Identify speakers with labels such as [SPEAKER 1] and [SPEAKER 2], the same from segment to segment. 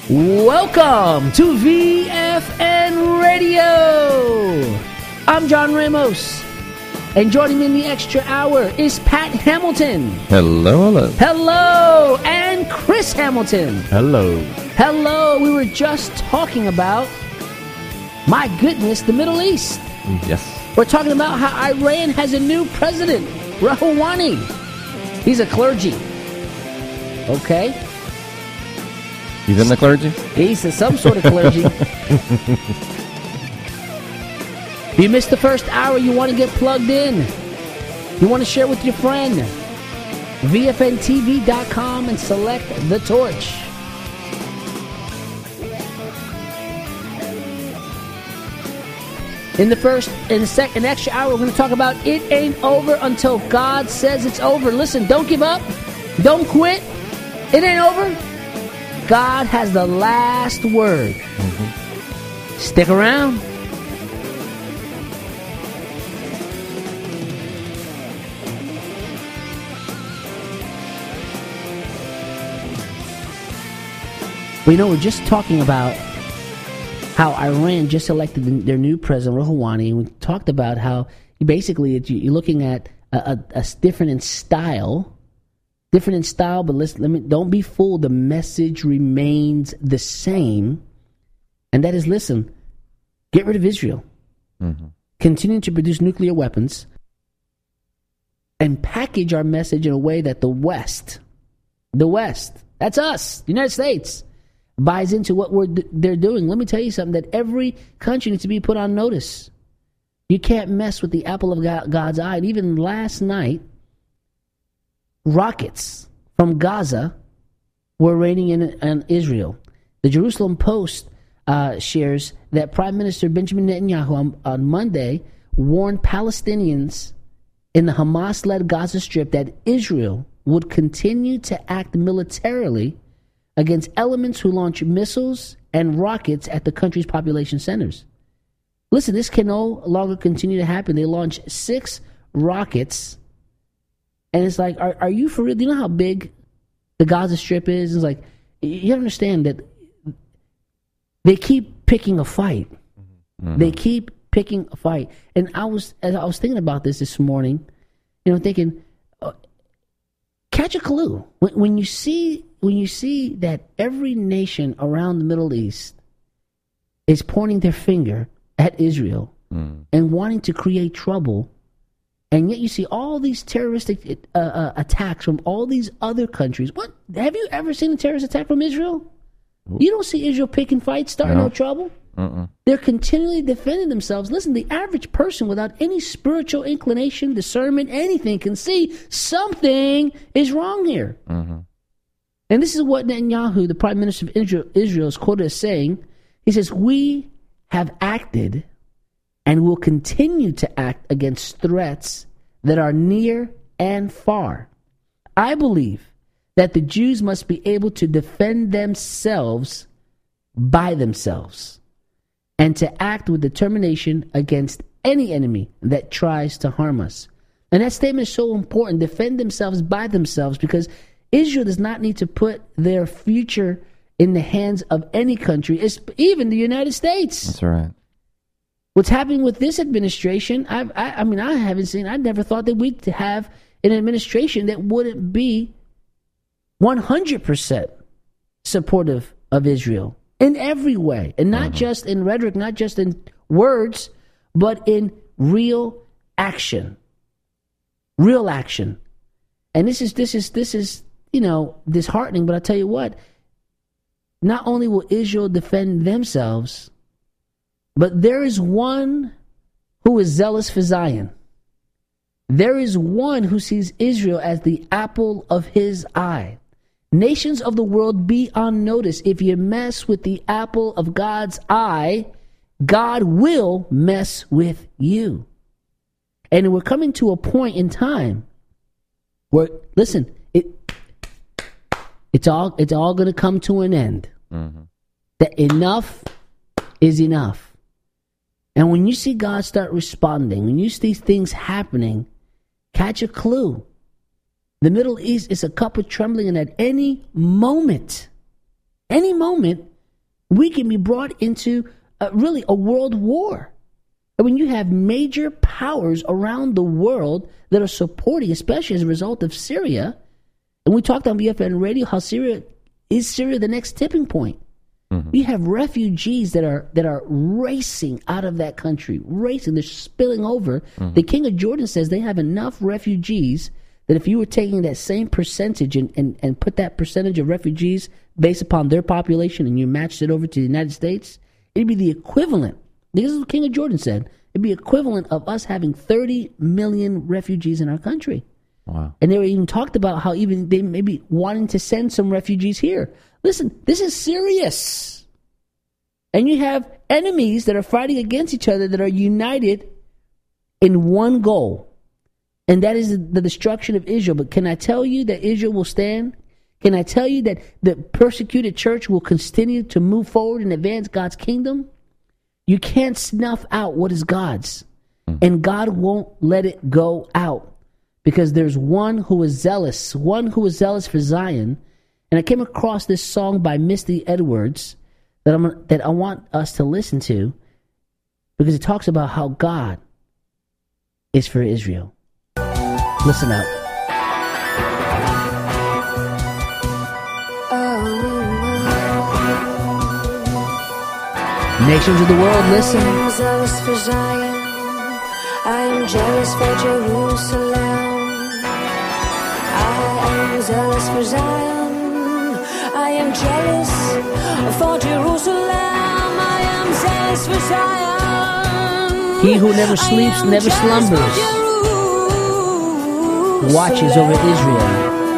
[SPEAKER 1] Welcome to VFN Radio. I'm John Ramos, and joining me in the extra hour is Pat Hamilton.
[SPEAKER 2] Hello, hello.
[SPEAKER 1] Hello, and Chris Hamilton.
[SPEAKER 2] Hello.
[SPEAKER 1] Hello. We were just talking about, my goodness, the Middle East.
[SPEAKER 2] Yes.
[SPEAKER 1] We're talking about how Iran has a new president, Rouhani. He's a clergy. Okay.
[SPEAKER 2] He's in the clergy?
[SPEAKER 1] He's some sort of clergy. If you missed the first hour, you want to get plugged in. You want to share with your friend. VFNTV.com and select the torch. In the extra hour, we're going to talk about it ain't over until God says it's over. Listen, don't give up. Don't quit. It ain't over. God has the last word. Mm-hmm. Stick around. Well, we're just talking about how Iran just elected their new president, Rouhani. We talked about how basically you're looking at a different in style. Different in style, but don't be fooled. The message remains the same. And that is, listen, get rid of Israel. Mm-hmm. Continue to produce nuclear weapons. And package our message in a way that the West, that's us, the United States, buys into what they're doing. Let me tell you something, that every country needs to be put on notice. You can't mess with the apple of God's eye. And even last night, rockets from Gaza were raining in Israel. The Jerusalem Post shares that Prime Minister Benjamin Netanyahu on Monday warned Palestinians in the Hamas-led Gaza Strip that Israel would continue to act militarily against elements who launch missiles and rockets at the country's population centers. Listen, this can no longer continue to happen. They launched 6 rockets. And it's like, are you for real? Do you know how big the Gaza Strip is? It's like, you understand that they keep picking a fight. Mm-hmm. They keep picking a fight. And as I was thinking about this morning, thinking, catch a clue. When you see that every nation around the Middle East is pointing their finger at Israel and wanting to create trouble, and yet you see all these terroristic attacks from all these other countries. What? Have you ever seen a terrorist attack from Israel? You don't see Israel picking fights, starting no trouble. They're continually defending themselves. Listen, the average person without any spiritual inclination, discernment, anything can see something is wrong here. Mm-hmm. And this is what Netanyahu, the Prime Minister of Israel, is quoted as saying. He says, "We have acted and will continue to act against threats that are near and far. I believe that the Jews must be able to defend themselves by themselves and to act with determination against any enemy that tries to harm us." And that statement is so important, defend themselves by themselves, because Israel does not need to put their future in the hands of any country, even the United States.
[SPEAKER 2] That's right.
[SPEAKER 1] What's happening with this administration, I never thought that we'd have an administration that wouldn't be 100% supportive of Israel in every way. And not just in rhetoric, not just in words, but in real action. Real action. And this is disheartening, but I tell you what, not only will Israel defend themselves, but there is one who is zealous for Zion. There is one who sees Israel as the apple of his eye. Nations of the world, be on notice. If you mess with the apple of God's eye, God will mess with you. And we're coming to a point in time where, listen, it's all going to come to an end. Mm-hmm. That enough is enough. And when you see God start responding, when you see things happening, catch a clue. The Middle East is a cup of trembling, and at any moment, we can be brought into really a world war. And when you have major powers around the world that are supporting, especially as a result of Syria, and we talked on BFN Radio how Syria the next tipping point. Mm-hmm. You have refugees that are racing out of that country, they're spilling over. Mm-hmm. The King of Jordan says they have enough refugees that if you were taking that same percentage and put that percentage of refugees based upon their population and you matched it over to the United States, it'd be the equivalent. This is what King of Jordan said. It'd be equivalent of us having 30 million refugees in our country.
[SPEAKER 2] Wow.
[SPEAKER 1] And they were even talked about how even they may be wanting to send some refugees here. Listen, this is serious. And you have enemies that are fighting against each other that are united in one goal. And that is the destruction of Israel. But can I tell you that Israel will stand? Can I tell you that the persecuted church will continue to move forward and advance God's kingdom? You can't snuff out what is God's. And God won't let it go out. Because there's one who is zealous for Zion. And I came across this song by Misty Edwards that I want us to listen to, because it talks about how God is for Israel. Listen up. Nations of the world, listen.
[SPEAKER 3] I am zealous for Zion. I am jealous for Jerusalem. I am zealous for Zion. I am jealous for Jerusalem. I am zealous for Zion.
[SPEAKER 1] He who never sleeps, never slumbers, watches over Israel.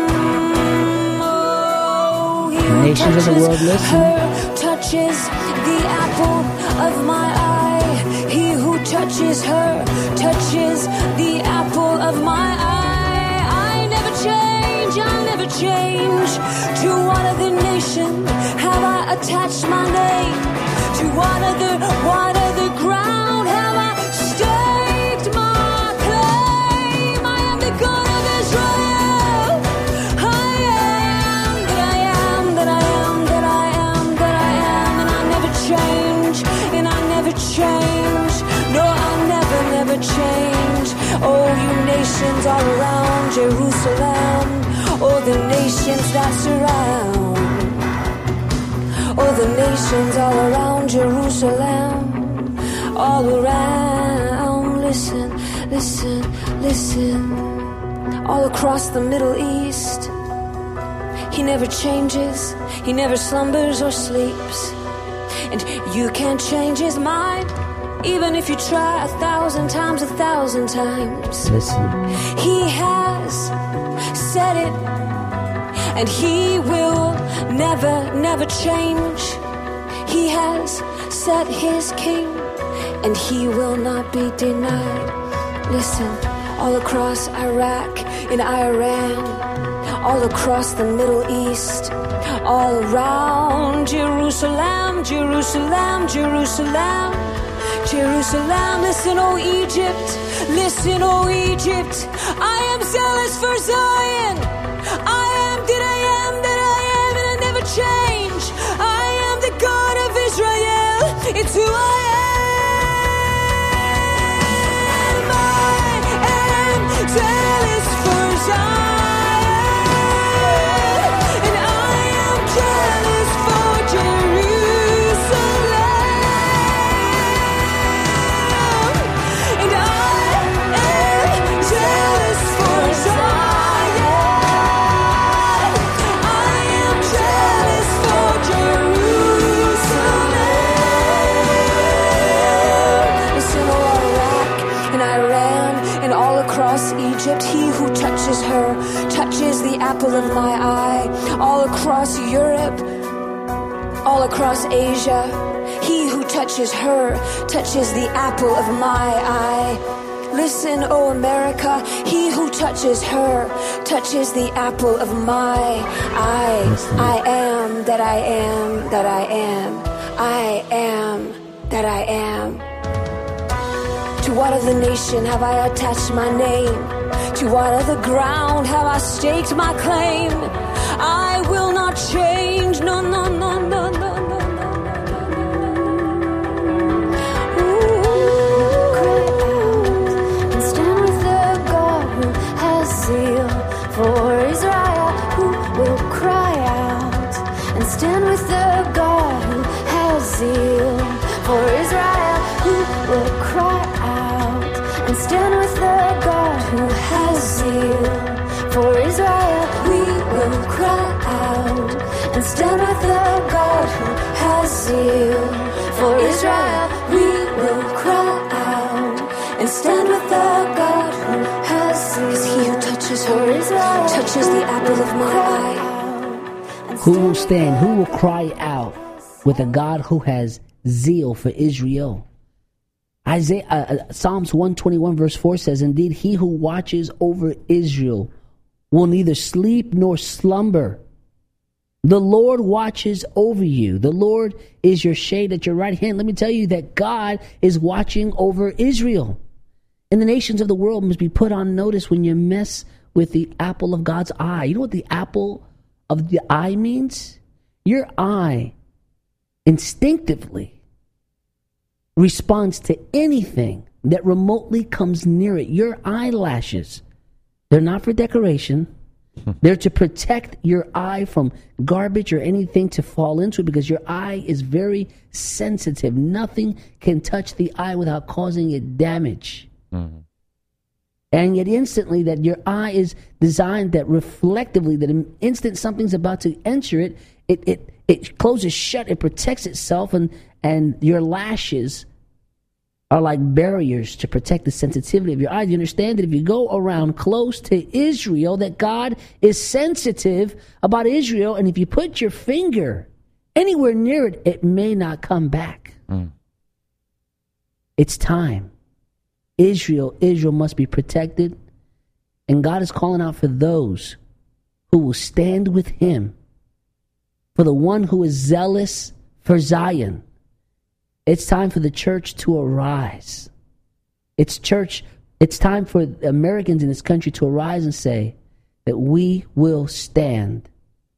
[SPEAKER 1] Nations of the world, listen.
[SPEAKER 3] Touches the apple of my eye. He who touches her touches the apple of my eye. I never change. To what other nation have I attached my name? To what other ground have I staked my claim? I am the God of Israel. I am that I am, that I am, that I am, that I am, and I never change, and I never change. No, I never change. Oh, you nations all around Jerusalem. Oh, the nations that surround. Oh, the nations all around Jerusalem. All around. Listen, listen, listen. All across the Middle East. He never changes. He never slumbers or sleeps. And you can't change his mind, even if you try 1,000 times, 1,000 times.
[SPEAKER 1] Listen.
[SPEAKER 3] He has said it, and he will never change. He has set his king, and he will not be denied. Listen, all across Iraq and Iran, all across the Middle East, all around Jerusalem, Jerusalem, Jerusalem, Jerusalem. Listen, oh Egypt, listen, oh Egypt. I am zealous for Zion. I am that I am, that I am, and I never change. I am the God of Israel. It's who I am. I am zealous for Zion, and I am jealous for Jerusalem, and I am jealous for Zion. I am jealous for Jerusalem. Listen, all Iraq and Iran and all across Egypt, he who touches her touches the apple of my eye. All across Europe, all across Asia, he who touches her touches the apple of my eye. Listen, oh America, he who touches her touches the apple of my eye. I am that I am, that I am. I am that I am. To what other nation have I attached my name? To what other ground have I staked my claim? I will not change, no, no, no, no, no, no, no, no. zeal. For Israel we will cry out and stand with the God who has zeal. For Israel we will cry out and stand with the God who has zeal. 'Cause he who touches her touches the apple of my eye.
[SPEAKER 1] Who will stand? Who will cry out with a God who has zeal for Israel? Psalms 121 verse 4 says, indeed, he who watches over Israel will neither sleep nor slumber. The Lord watches over you. The Lord is your shade at your right hand. Let me tell you that God is watching over Israel. And the nations of the world must be put on notice when you mess with the apple of God's eye. You know what the apple of the eye means? Your eye instinctively responds to anything that remotely comes near it. Your eyelashes, they're not for decoration. They're to protect your eye from garbage or anything to fall into it, because your eye is very sensitive. Nothing can touch the eye without causing it damage. Mm-hmm. And yet instantly that your eye is designed that reflectively, that in instant something's about to enter it, it closes shut, it protects itself, and your lashes are like barriers to protect the sensitivity of your eyes. You understand that if you go around close to Israel, that God is sensitive about Israel, and if you put your finger anywhere near it, it may not come back. It's time. Israel must be protected, and God is calling out for those who will stand with him, for the one who is zealous for Zion. It's time for the church to arise. It's time for Americans in this country to arise and say that we will stand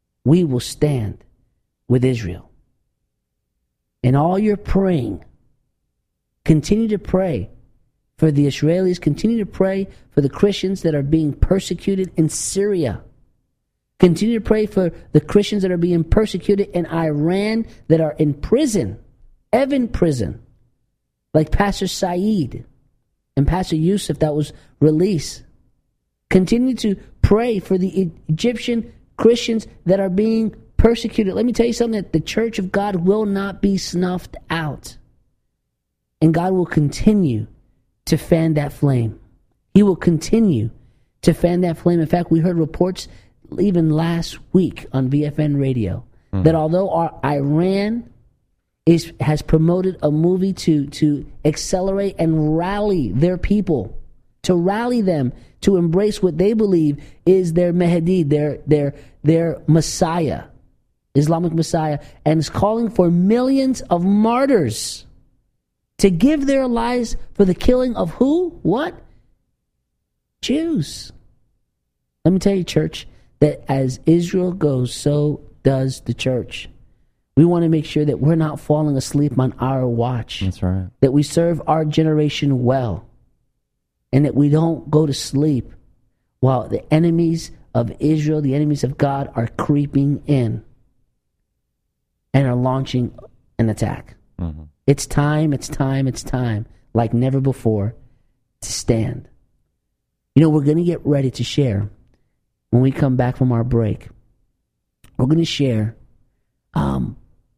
[SPEAKER 1] with Israel. And all your praying, continue to pray for the Israelis, continue to pray for the Christians that are being persecuted in Syria. Continue to pray for the Christians that are being persecuted in Iran, that are in prison, Evan prison, like Pastor Saeed and Pastor Yusuf that was released. Continue to pray for the Egyptian Christians that are being persecuted. Let me tell you something, that the church of God will not be snuffed out. And God will continue to fan that flame. He will continue to fan that flame. In fact, we heard reports even last week on VFN radio that although Iran has promoted a movie to accelerate and rally their people, to rally them to embrace what they believe is their Mahdi, their Messiah, Islamic Messiah, and is calling for millions of martyrs to give their lives for the killing of who? What? Jews. Let me tell you, church, that as Israel goes, so does the church. We want to make sure that we're not falling asleep on our watch.
[SPEAKER 2] That's right.
[SPEAKER 1] That we serve our generation well. And that we don't go to sleep while the enemies of Israel, the enemies of God, are creeping in and are launching an attack. Mm-hmm. It's time, like never before, to stand. You know, we're going to get ready to share when we come back from our break. We're going to share an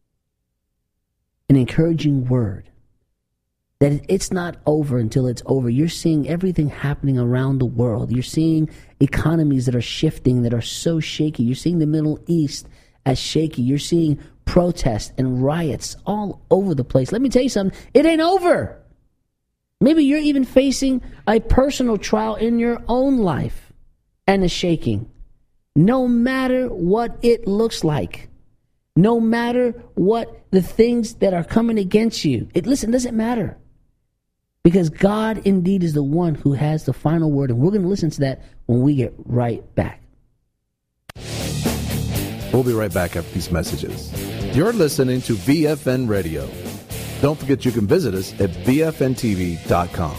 [SPEAKER 1] encouraging word that it's not over until it's over. You're seeing everything happening around the world. You're seeing economies that are shifting, that are so shaky. You're seeing the Middle East as shaky. You're seeing protests and riots all over the place. Let me tell you something. It ain't over. Maybe you're even facing a personal trial in your own life and a shaking. No matter what it looks like, no matter what the things that are coming against you, it doesn't matter. Because God indeed is the one who has the final word, and we're going to listen to that when we get right back.
[SPEAKER 4] We'll be right back after these messages. You're listening to VFN Radio. Don't forget you can visit us at VFNTV.com.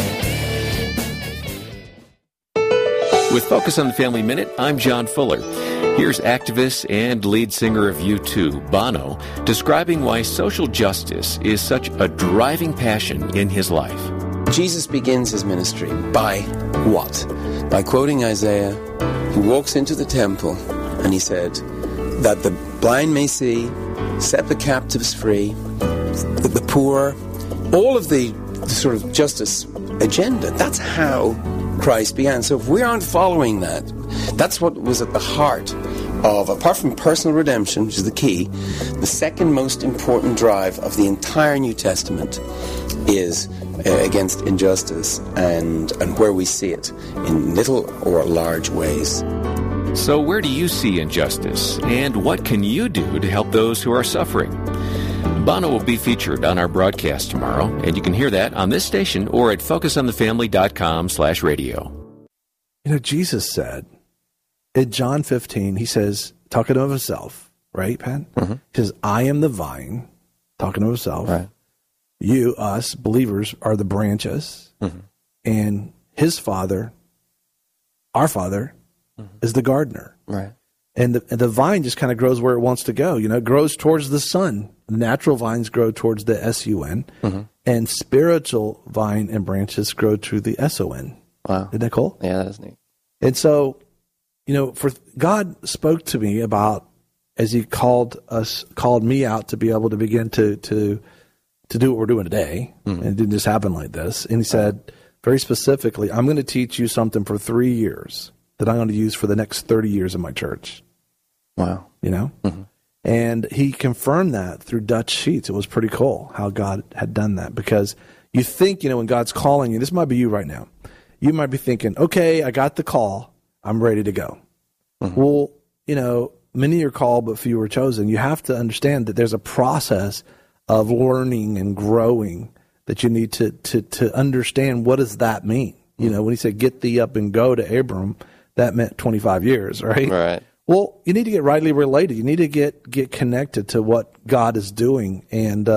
[SPEAKER 5] With Focus on the Family Minute, I'm John Fuller. Here's activist and lead singer of U2, Bono, describing why social justice is such a driving passion in his life.
[SPEAKER 6] Jesus begins his ministry by what? By quoting Isaiah, who walks into the temple and he said, that the blind may see, set the captives free, the poor, all of the sort of justice agenda. That's how Christ began. So if we aren't following that, that's what was at the heart of, apart from personal redemption, which is the key, the second most important drive of the entire New Testament is against injustice and where we see it in little or large ways.
[SPEAKER 5] So where do you see injustice, and what can you do to help those who are suffering? Bono will be featured on our broadcast tomorrow, and you can hear that on this station or at focusonthefamily.com/radio.
[SPEAKER 4] You know, Jesus said in John 15, he says, talking of himself, right, Pat?
[SPEAKER 2] Mm-hmm.
[SPEAKER 4] He says, I am the vine, talking of himself.
[SPEAKER 2] Right.
[SPEAKER 4] You, us, believers, are the branches.
[SPEAKER 2] Mm-hmm.
[SPEAKER 4] And his Father, our Father, is the gardener.
[SPEAKER 2] Right.
[SPEAKER 4] And the vine just kind of grows where it wants to go. You know, it grows towards the sun. Natural vines grow towards the sun, and spiritual vine and branches grow to the son.
[SPEAKER 2] Wow.
[SPEAKER 4] Isn't that cool?
[SPEAKER 2] Yeah, that is neat.
[SPEAKER 4] And so, you know, for God spoke to me about, as he called me out to be able to begin to do what we're doing today. And it didn't just happen like this. And he said, very specifically, I'm going to teach you something for 3 years that I'm going to use for the next 30 years in my church.
[SPEAKER 2] Wow.
[SPEAKER 4] You know? And he confirmed that through Dutch Sheets. It was pretty cool how God had done that, because you think, you know, when God's calling you, this might be you right now. You might be thinking, okay, I got the call. I'm ready to go. Well, you know, many are called, but few are chosen. You have to understand that there's a process of learning and growing that you need to understand. What does that mean? You know, when he said, get thee up and go to Abram, that meant 25 years, right?
[SPEAKER 2] Right.
[SPEAKER 4] Well, you need to get rightly related. You need to get connected to what God is doing. And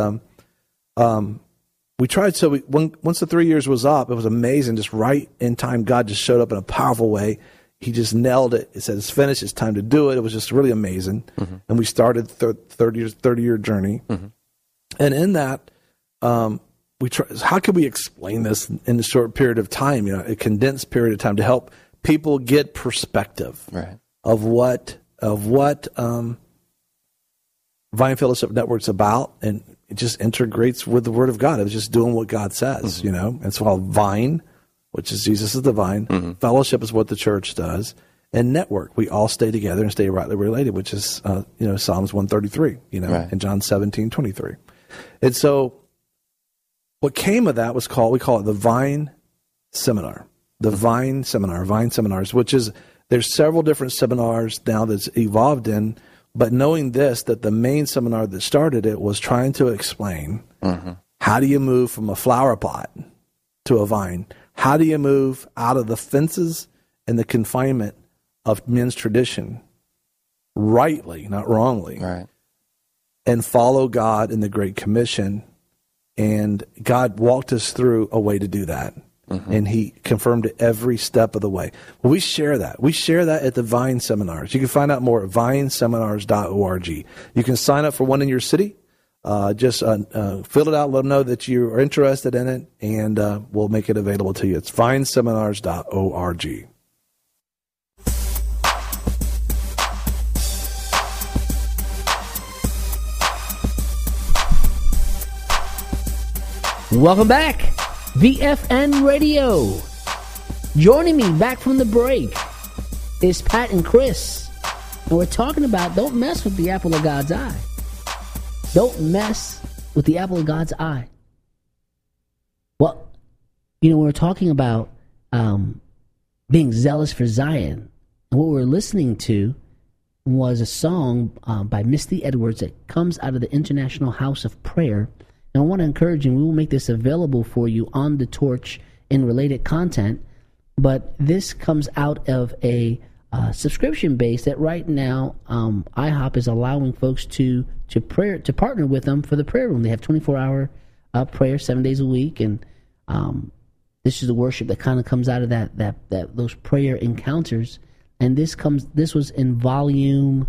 [SPEAKER 4] we tried. So once the 3 years was up, it was amazing. Just right in time, God just showed up in a powerful way. He just nailed it. It said, it's finished. It's time to do it. It was just really amazing. And we started 30-year journey. And in that, we try. How can we explain this in a short period of time? You know, a condensed period of time to help people get perspective of what Vine Fellowship Network's about, and it just integrates with the Word of God. It was just doing what God says. You know, it's called Vine, which is Jesus is the vine. Fellowship is what the church does, and network. We all stay together and stay rightly related, which is you know, Psalms 133. You know, and John 17:23. And so, what came of that was we call it the Vine Seminar. The Vine Seminar, Vine Seminars, which is, there's several different seminars now that's evolved in, but knowing this, that the main seminar that started it was trying to explain how do you move from a flower pot to a vine? How do you move out of the fences and the confinement of men's tradition rightly, not wrongly, and follow God in the Great Commission? And God walked us through a way to do that. And he confirmed it every step of the way. Well, we share that. We share that at the Vine Seminars. You can find out more at vineseminars.org. You can sign up for one in your city. Just fill it out, let them know that you are interested in it, and we'll make it available to you. It's vineseminars.org.
[SPEAKER 1] Welcome back, VFN Radio. Joining me back from the break is Pat and Chris, and we're talking about don't mess with the apple of God's eye. Don't mess with the apple of God's eye. Well, you know, we're talking about being zealous for Zion, and what we're listening to was a song by Misty Edwards that comes out of the International House of Prayer. And I want to encourage you, we will make this available for you on the Torch in related content, but this comes out of a subscription base that right now IHOP is allowing folks to partner with them for the prayer room. They have 24-hour prayer 7 days a week, and this is the worship that kind of comes out of that those prayer encounters. And this was in volume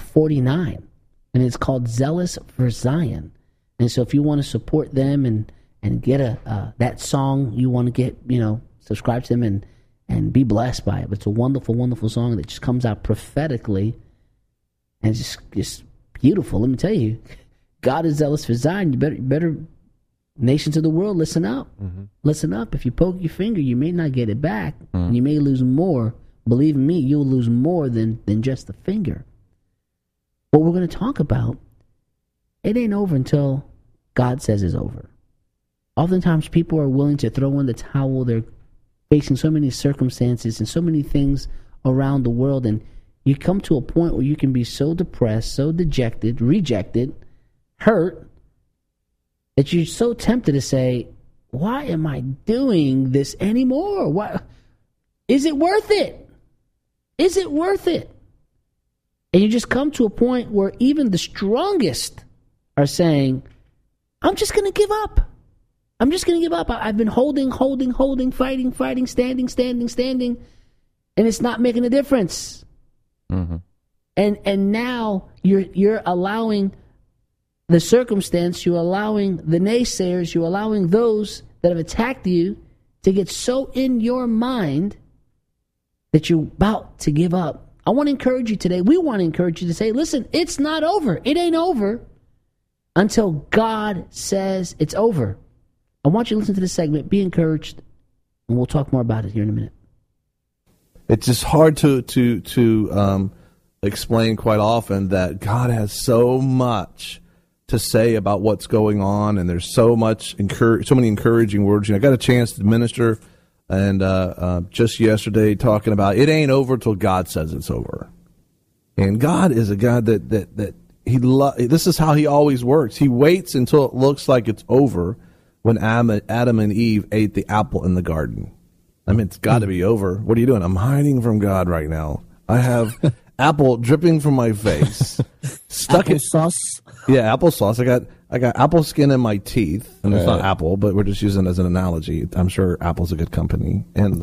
[SPEAKER 1] 49, and it's called Zealous for Zion. And so if you want to support them and and get that song you want to get, subscribe to them and be blessed by it. But it's a wonderful, wonderful song that just comes out prophetically, and it's just beautiful. Let me tell you, God is zealous for Zion. You better nations of the world, listen up. Mm-hmm. Listen up. If you poke your finger, you may not get it back, and you may lose more. Believe me, you'll lose more than just the finger. What we're going to talk about, it ain't over until God says it's over. Oftentimes people are willing to throw in the towel. They're facing so many circumstances and so many things around the world, and you come to a point where you can be so depressed, so dejected, rejected, hurt, that you're so tempted to say, why am I doing this anymore? Why? Is it worth it? Is it worth it? And you just come to a point where even the strongest are saying, I'm just going to give up. I'm just going to give up. I've been holding, fighting, standing, and it's not making a difference. Mm-hmm. And now you're allowing the circumstance, you're allowing the naysayers, you're allowing those that have attacked you to get so in your mind that you're about to give up. I want to encourage you today. We want to encourage you to say, listen, it's not over. It ain't over until God says it's over. I want you to listen to this segment, be encouraged, and we'll talk more about it here in a minute.
[SPEAKER 4] It's just hard to explain quite often that God has so much to say about what's going on, and there's so many encouraging words. I got a chance to minister, and just yesterday talking about it ain't over till God says it's over. And God is a God that this is how he always works. He waits until it looks like it's over. When Adam and Eve ate the apple in the garden, I mean, it's got to be over. What are you doing? I'm hiding from God right now. I have apple dripping from my face, stuck in
[SPEAKER 1] sauce.
[SPEAKER 4] Yeah, applesauce. I got apple skin in my teeth, and it's not apple, but we're just using it as an analogy. I'm sure Apple's a good company, and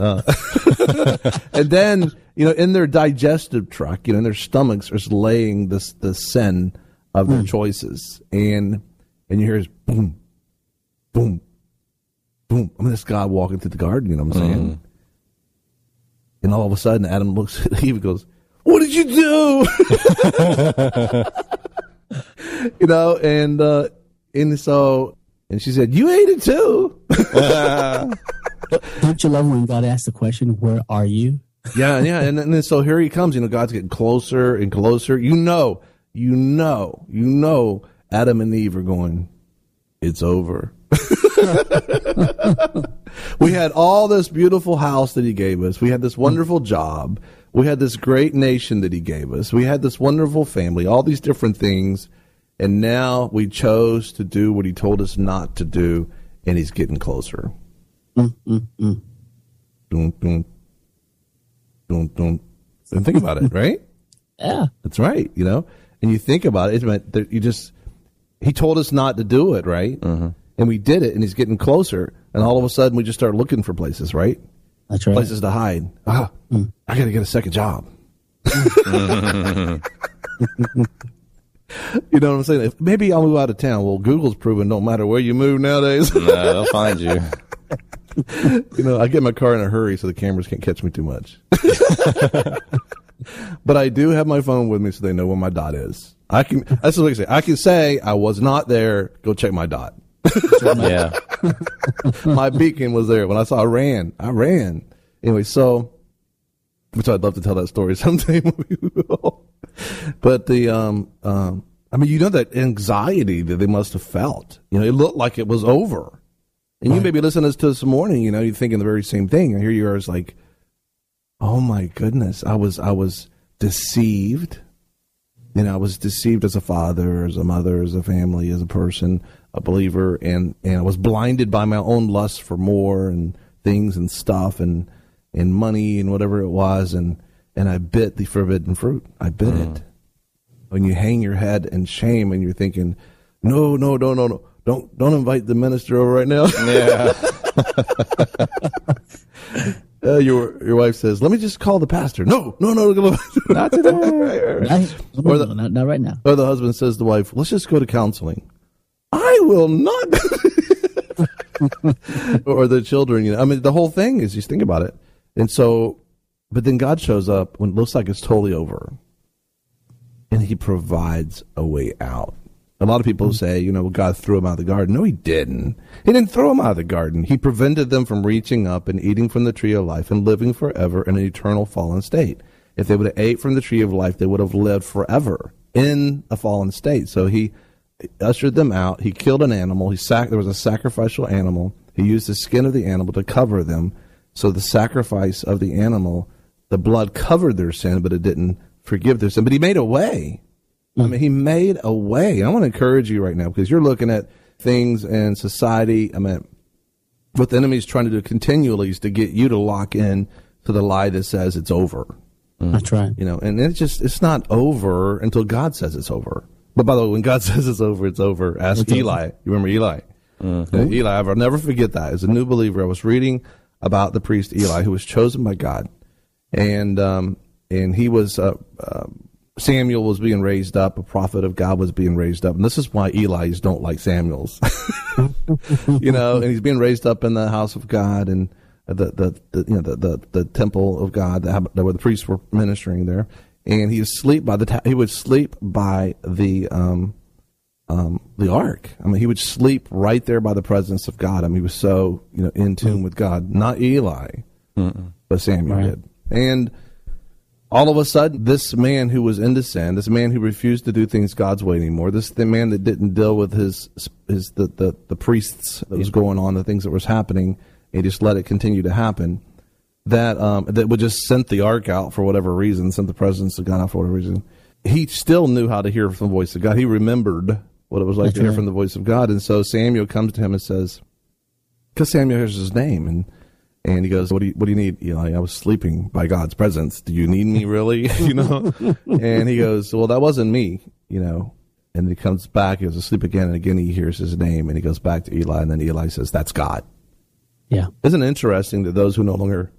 [SPEAKER 4] and then in their digestive tract, in their stomachs, is laying the sin of their choices, and you hear this boom, boom, boom. I mean, this God walking through the garden. You know what I'm saying? And all of a sudden, Adam looks at Eve and goes, "What did you do?" And she said, "You ate it too."
[SPEAKER 7] Don't you love when God asks the question, "Where are you?"
[SPEAKER 4] Yeah. And then so here he comes. God's getting closer and closer. Adam and Eve are going, "It's over." We had all this beautiful house that he gave us. We had this wonderful job. We had this great nation that he gave us. We had this wonderful family, all these different things. And now we chose to do what he told us not to do, and he's getting closer. Dun, dun, dun, dun. And think about it, right?
[SPEAKER 7] Yeah.
[SPEAKER 4] That's right, And you think about it, he told us not to do it, right? Mm-hmm. And we did it, and he's getting closer. And all of a sudden, we just start looking for places, right?
[SPEAKER 7] That's right.
[SPEAKER 4] Places to hide. I got to get a second job. You know what I'm saying? Maybe I'll move out of town. Well, Google's proven no matter where you move nowadays.
[SPEAKER 2] No, they'll find you.
[SPEAKER 4] I get my car in a hurry so the cameras can't catch me too much. But I do have my phone with me so they know where my dot is. That's what I say. I can say I was not there. Go check my dot.
[SPEAKER 2] Yeah.
[SPEAKER 4] My beacon was there. When I saw I ran. Anyway, which I'd love to tell that story someday. But that anxiety that they must have felt, it looked like it was over. And you may be listening to this morning, you're thinking the very same thing. And here you are, it's like, oh my goodness, I was deceived. I was deceived as a father, as a mother, as a family, as a person, a believer, and I was blinded by my own lust for more and things and stuff and money and whatever it was, and I bit the forbidden fruit. I bit it. When you hang your head in shame and you're thinking, no, don't invite the minister over right now.
[SPEAKER 2] Yeah.
[SPEAKER 4] Your wife says, "Let me just call the pastor." No.
[SPEAKER 7] Not today. Not right now.
[SPEAKER 4] Or the husband says to the wife, "Let's just go to counseling." I will not. or the children, you know. I mean, the whole thing is, just think about it. And so, but then God shows up when it looks like it's totally over, and he provides a way out. A lot of people say, you know, well, God threw him out of the garden. No, he didn't. He didn't throw him out of the garden. He prevented them from reaching up and eating from the tree of life and living forever in an eternal fallen state. If they would have ate from the tree of life, they would have lived forever in a fallen state. So he ushered them out. He killed an animal. There was a sacrificial animal. He used the skin of the animal to cover them. So the sacrifice of the animal, the blood covered their sin, but it didn't forgive their sin. But he made a way. I mean, he made a way. I want to encourage you right now, because you're looking at things in society. I mean, what the enemy is trying to do continually is to get you to lock in to the lie that says it's over.
[SPEAKER 7] That's right.
[SPEAKER 4] You know, and it's not over until God says it's over. But by the way, when God says it's over. Ask Eli. You remember Eli? Eli, I'll never forget that. As a new believer, I was reading about the priest Eli, who was chosen by God, and he was Samuel was being raised up. A prophet of God was being raised up, and this is why Eli's don't like Samuel's. You know, and he's being raised up in the house of God and the temple of God, where the priests were ministering there. And he would sleep by the ark. I mean, he would sleep right there by the presence of God. I mean, he was so, you know, in tune with God. Not Eli, but Samuel did. And all of a sudden, this man who was into sin, this man who refused to do things God's way anymore, the man that didn't deal with the priests that was going on, the things that was happening, and just let it continue to happen, that would just sent the ark out for whatever reason, sent the presence of God out for whatever reason. He still knew how to hear from the voice of God. He remembered what it was like to hear from the voice of God. And so Samuel comes to him and says, because Samuel hears his name, and he goes, what do you need, Eli? I was sleeping by God's presence. Do you need me really? You know? And he goes, well, that wasn't me, you know. And he comes back, he goes asleep again, and again he hears his name, and he goes back to Eli, and then Eli says, that's God.
[SPEAKER 7] Yeah.
[SPEAKER 4] Isn't it interesting that those who no longer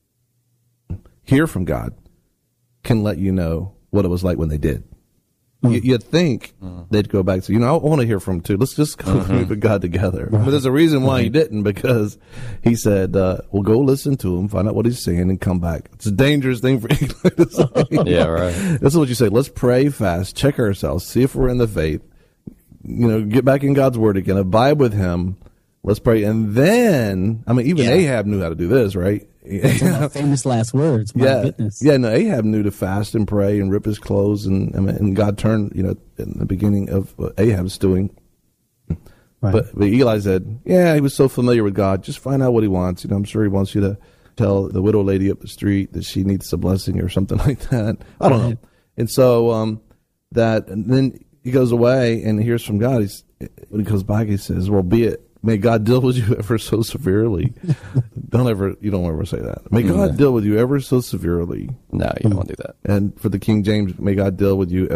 [SPEAKER 4] hear from God can let you know what it was like when they did? You'd think they'd go back to, you know, I want to hear from him too. Let's just go with God together. But there's a reason why he didn't, because he said, well, go listen to him, find out what he's saying, and come back. It's a dangerous thing for Eli to say.
[SPEAKER 2] Yeah, right.
[SPEAKER 4] This is what you say. Let's pray fast, check ourselves, see if we're in the faith, you know, get back in God's word again, abide with him. Let's pray. And then, I mean, even Ahab knew how to do this, right?
[SPEAKER 7] Famous last words. My goodness.
[SPEAKER 4] Yeah, no, Ahab knew to fast and pray and rip his clothes, and God turned, you know, in the beginning of what Ahab's doing. Right. But Eli said, yeah, he was so familiar with God. Just find out what he wants. You know, I'm sure he wants you to tell the widow lady up the street that she needs a blessing or something like that. I don't know. And so, and then he goes away and hears from God. When he comes back, he says, well, be it. May God deal with you ever so severely. You don't ever say that. May God deal with you ever so severely.
[SPEAKER 2] No, you don't want to do that.
[SPEAKER 4] And for the King James, may God dealeth with you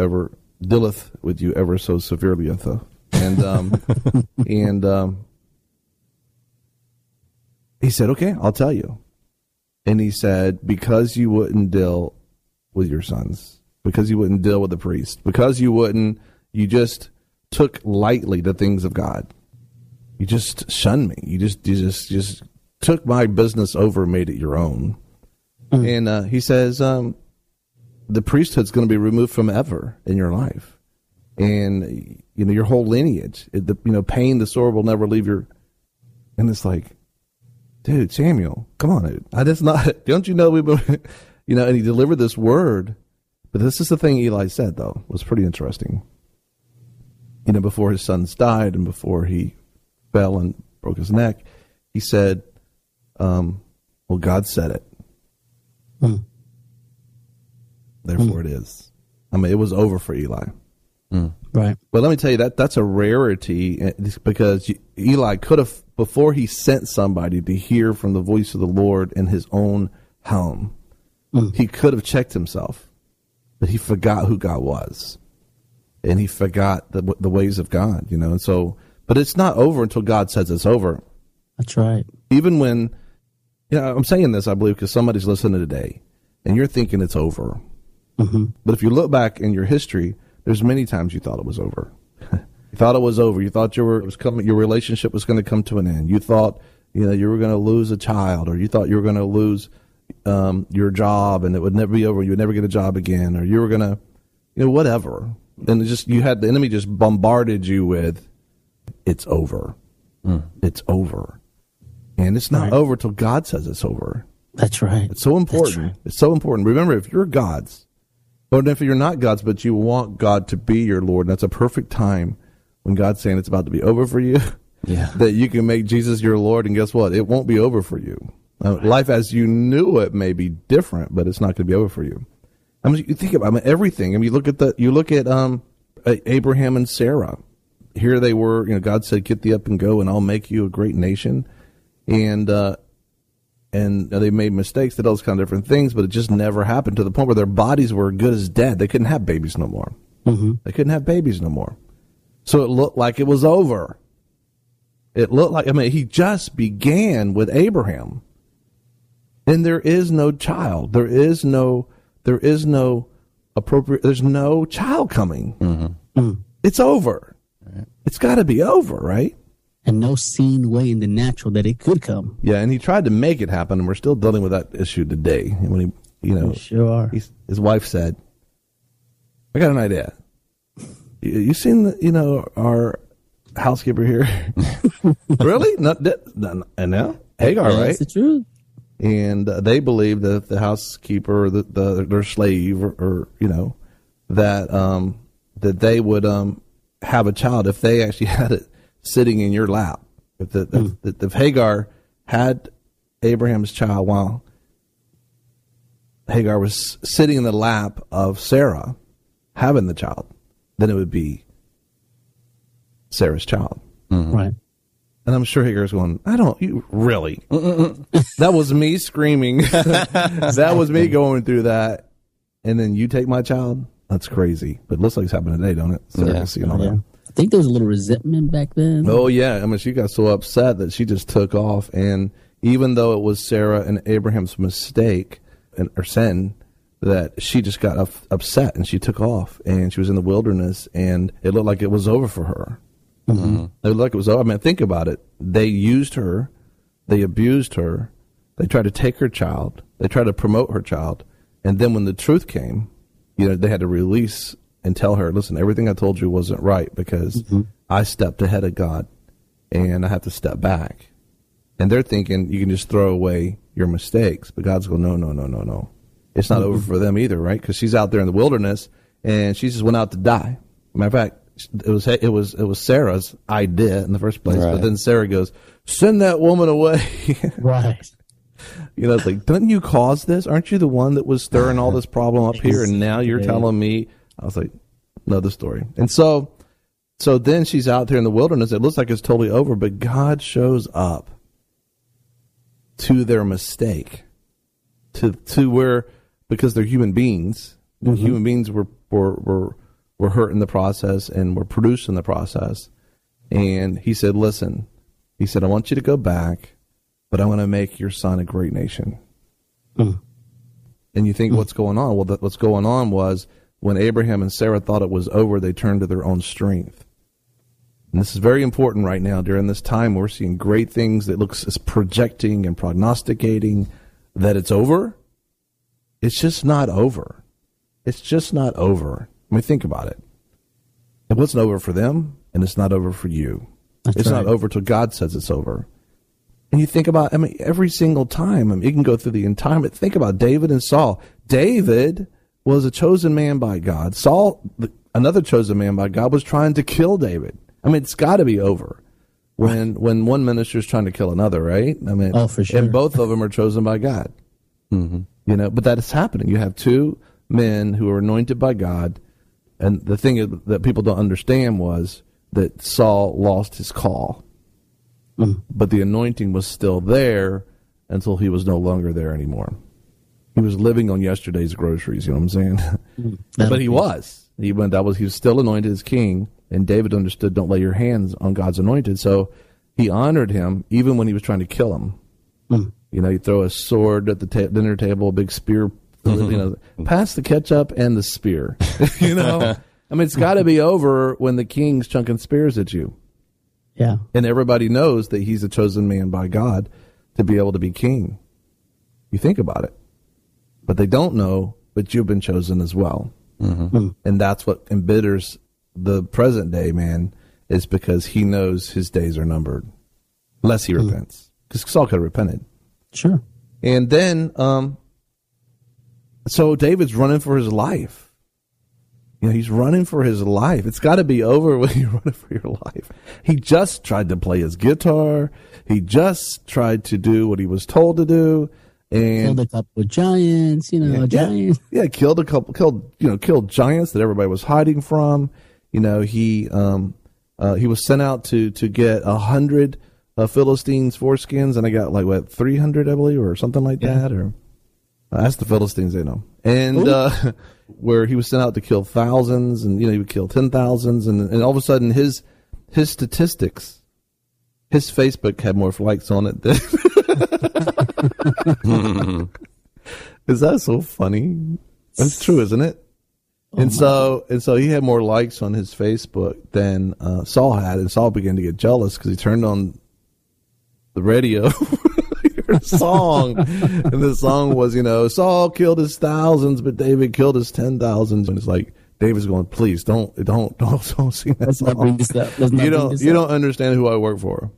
[SPEAKER 4] ever so severely. And he said, okay, I'll tell you. And he said, because you wouldn't deal with your sons, because you wouldn't deal with the priest, because you just took lightly the things of God. You just shunned me. You just took my business over and made it your own. And he says, the priesthood's going to be removed from ever in your life. And, you know, your whole lineage, pain, the sore will never leave your... And it's like, dude, Samuel, come on, dude. Don't you know we've been... You know, and he delivered this word. But this is the thing Eli said, though, was pretty interesting. You know, before his sons died and before he fell and broke his neck, he said, well, God said it. Therefore it is. I mean, it was over for Eli.
[SPEAKER 7] Right.
[SPEAKER 4] But let me tell you, that's a rarity, because Eli could have, before he sent somebody to hear from the voice of the Lord in his own home, he could have checked himself, but he forgot who God was. And he forgot the ways of God, you know, and so... But it's not over until God says it's over.
[SPEAKER 7] That's right.
[SPEAKER 4] Even when, you know, I'm saying this, I believe, because somebody's listening today, and you're thinking it's over. But if you look back in your history, there's many times you thought it was over. You thought it was over. You thought your relationship was going to come to an end. You thought, you were going to lose a child, or you thought you were going to lose your job and it would never be over. You would never get a job again, or you were going to, whatever. And you had the enemy just bombarded you with, it's over. It's over. And it's not over till God says it's over.
[SPEAKER 7] That's right.
[SPEAKER 4] It's so important.
[SPEAKER 7] Right.
[SPEAKER 4] It's so important. Remember, if you're God's, or if you're not God's, but you want God to be your Lord, and that's a perfect time when God's saying it's about to be over for you, that you can make Jesus your Lord, and guess what? It won't be over for you. Life as you knew it may be different, but it's not going to be over for you. I mean, you think about everything. I mean, you look at Abraham and Sarah. Here they were. God said, "Get thee up and go, and I'll make you a great nation." And they made mistakes, did all those kind of different things, but it just never happened to the point where their bodies were good as dead. They couldn't have babies no more. They couldn't have babies no more. So it looked like it was over. It looked like, he just began with Abraham. And there is no child. There's no child coming. It's over. It's got to be over, right?
[SPEAKER 7] And no seen way in the natural that it could come.
[SPEAKER 4] Yeah, and he tried to make it happen, and we're still dealing with that issue today. And when
[SPEAKER 7] We sure are.
[SPEAKER 4] His wife said, "I got an idea. You seen our housekeeper here? Really? And now Hagar, right?
[SPEAKER 7] That's the truth.
[SPEAKER 4] And they believe that the housekeeper, their slave, or that they would have a child if they actually had it sitting in your lap. If Hagar had Abraham's child while Hagar was sitting in the lap of Sarah having the child, then it would be Sarah's child.
[SPEAKER 7] Right.
[SPEAKER 4] And I'm sure Hagar's going, you really? That was me screaming. That was me going through that. And then you take my child? That's crazy. But it looks like it's happening today, don't it? Surrogacy and all that.
[SPEAKER 7] I think there was a little resentment back then.
[SPEAKER 4] Oh, yeah. She got so upset that she just took off. And even though it was Sarah and Abraham's mistake or sin, that she just got upset and she took off. And she was in the wilderness, and it looked like it was over for her. Mm-hmm. It looked like it was over. Think about it. They used her. They abused her. They tried to take her child. They tried to promote her child. And then when the truth came, they had to release and tell her, listen, everything I told you wasn't right because I stepped ahead of God and I have to step back. And they're thinking you can just throw away your mistakes. But God's going, no. It's not over for them either, right? Because she's out there in the wilderness and she just went out to die. Matter of fact, it was Sarah's idea in the first place. Right. But then Sarah goes, send that woman away.
[SPEAKER 7] Right.
[SPEAKER 4] It's like, didn't you cause this? Aren't you the one that was stirring all this problem up here? And now you're telling me. I was like, know the story. And so then she's out there in the wilderness. It looks like it's totally over, but God shows up to their mistake, to where, because they're human beings. Human beings were hurt in the process and were produced in the process. And he said, listen, I want you to go back, but I want to make your son a great nation. And you think, what's going on? Well, what's going on was when Abraham and Sarah thought it was over, they turned to their own strength. And this is very important right now. During this time, we're seeing great things that looks as projecting and prognosticating that it's over. It's just not over. It's just not over. Think about it. It wasn't over for them, and it's not over for you. It's not over till God says it's over. And you think about, every single time, you can go through the entire, think about David and Saul. David was a chosen man by God. Saul, another chosen man by God, was trying to kill David. It's got to be over when one minister is trying to kill another, right?
[SPEAKER 7] For sure.
[SPEAKER 4] And both of them are chosen by God. But that is happening. You have two men who are anointed by God, and the thing that people don't understand was that Saul lost his call. But the anointing was still there until he was no longer there anymore. He was living on yesterday's groceries, you know what I'm saying? But he was. He was still anointed as king, and David understood, don't lay your hands on God's anointed. So he honored him even when he was trying to kill him. You throw a sword at the dinner table, a big spear, pass the ketchup and the spear. I mean, it's got to be over when the king's chunking spears at you.
[SPEAKER 7] Yeah.
[SPEAKER 4] And everybody knows that he's a chosen man by God to be able to be king. You think about it. But they don't know, but you've been chosen as well. Mm-hmm. And that's what embitters the present day man, is because he knows his days are numbered. Unless he repents. Because Saul could have repented.
[SPEAKER 7] Sure.
[SPEAKER 4] And then, so David's running for his life. You know, he's running for his life. It's got to be over when you're running for your life. He just tried to play his guitar. He just tried to do what he was told to do. And
[SPEAKER 7] killed a couple of giants, giants.
[SPEAKER 4] Yeah, killed giants that everybody was hiding from. You know, he was sent out to get 100 Philistines foreskins, and I got 300, I believe, or something like that. Or ask the Philistines, they know. And where he was sent out to kill thousands, and he would kill 10,000s, and all of a sudden his statistics, his Facebook had more likes on it than. Is that so funny? That's true, isn't it? And so he had more likes on his Facebook than Saul had, and Saul began to get jealous because he turned on the radio. A song, and the song was, Saul killed his thousands, but David killed his 10,000s. And it's like David's going, please don't sing that
[SPEAKER 7] Let's
[SPEAKER 4] song.
[SPEAKER 7] not bring this up.
[SPEAKER 4] You don't understand who I work for.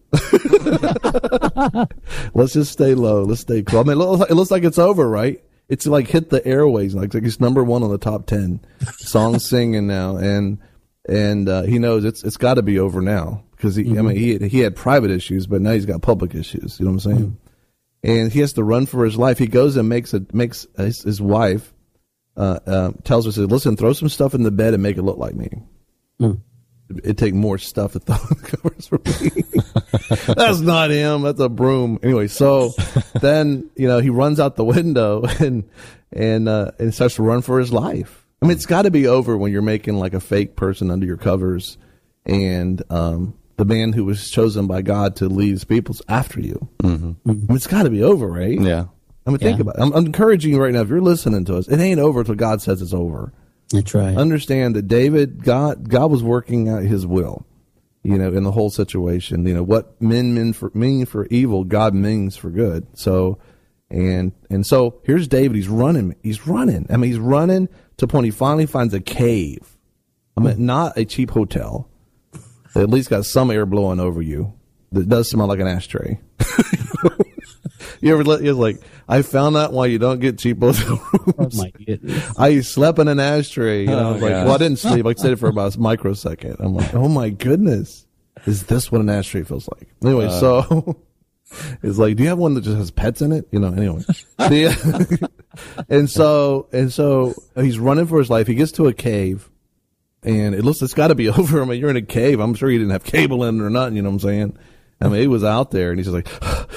[SPEAKER 4] Let's just stay low. Let's stay cool. I mean, it looks like it's over, right? It's like hit the airways, like it's number 1 on the top 10 songs singing now, and he knows it's got to be over now because he had private issues, but now he's got public issues. You know what I'm saying? Mm-hmm. And he has to run for his life. He goes and makes his wife tells her, says, listen, throw some stuff in the bed and make it look like me. Mm. It'd take more stuff to throw in the covers for me. That's not him. That's a broom. Anyway, so then he runs out the window and starts to run for his life. I mean, it's got to be over when you're making like a fake person under your covers, and the man who was chosen by God to lead his people's after you. Mm-hmm. I mean, it's got to be over, right?
[SPEAKER 2] Yeah.
[SPEAKER 4] I mean, think about it. I'm encouraging you right now. If you're listening to us, it ain't over till God says it's over.
[SPEAKER 7] That's right.
[SPEAKER 4] Understand that God was working out his will, in the whole situation. What men mean for evil, God means for good. So, and so here's David. He's running. I mean, he's running to the point he finally finds a cave. I mean, not a cheap hotel. At least got some air blowing over you. That does smell like an ashtray. You're like, I found out why you don't get cheap hotel rooms.
[SPEAKER 7] Oh my goodness!
[SPEAKER 4] I slept in an ashtray. I didn't sleep. I stayed for about a microsecond. I'm like, oh my goodness, is this what an ashtray feels like? Anyway, so it's like, do you have one that just has pets in it? Anyway. and so he's running for his life. He gets to a cave. And it's got to be over. I mean, you're in a cave. I'm sure he didn't have cable in it or nothing. You know what I'm saying? I mean, he was out there, and he's just like,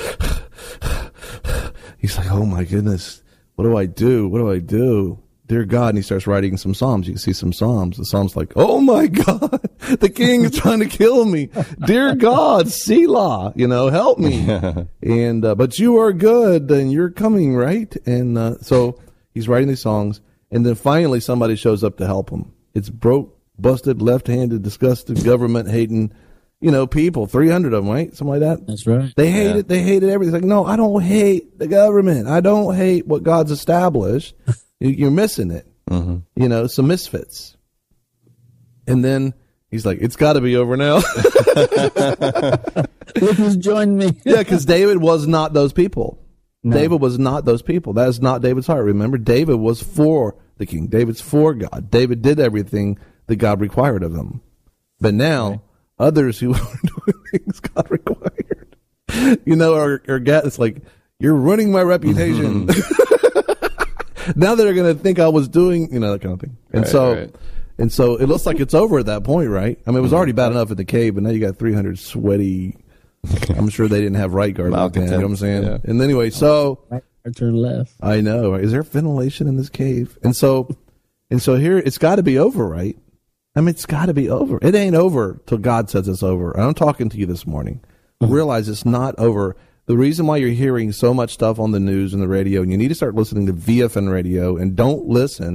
[SPEAKER 4] oh my goodness, what do I do? What do I do? Dear God. And he starts writing some Psalms. You can see some Psalms. The Psalm's like, oh my God, the king is trying to kill me. Dear God, Selah, help me. And, but you are good and you're coming, right? And, so he's writing these songs, and then finally somebody shows up to help him. It's broke, busted, left-handed, disgusted, government-hating, people. 300 of them, right? Something like that.
[SPEAKER 7] That's right.
[SPEAKER 4] They hate it. They hated everything. It's like, no, I don't hate the government. I don't hate what God's established. You're missing it. Mm-hmm. Some misfits. And then he's like, it's got to be over now.
[SPEAKER 7] Look who's joined me.
[SPEAKER 4] Yeah, because David was not those people. No. David was not those people. That is not David's heart. Remember, David was for the king. David's for God. David did everything that God required of him. But now, others who are doing things God required, it's like, you're ruining my reputation. Now they're going to think I was doing, that kind of thing. And so it looks like it's over at that point, right? I mean, it was already bad enough in the cave, but now you got 300 sweaty. I'm sure they didn't have right guard back then. You know what I'm saying? Yeah. And anyway, so
[SPEAKER 7] I turn left.
[SPEAKER 4] I know. Is there ventilation in this cave? And so here it's got to be over, right? I mean, it's got to be over. It ain't over till God says it's over. And I'm talking to you this morning. Realize it's not over. The reason why you're hearing so much stuff on the news and the radio, and you need to start listening to VFN radio, and don't listen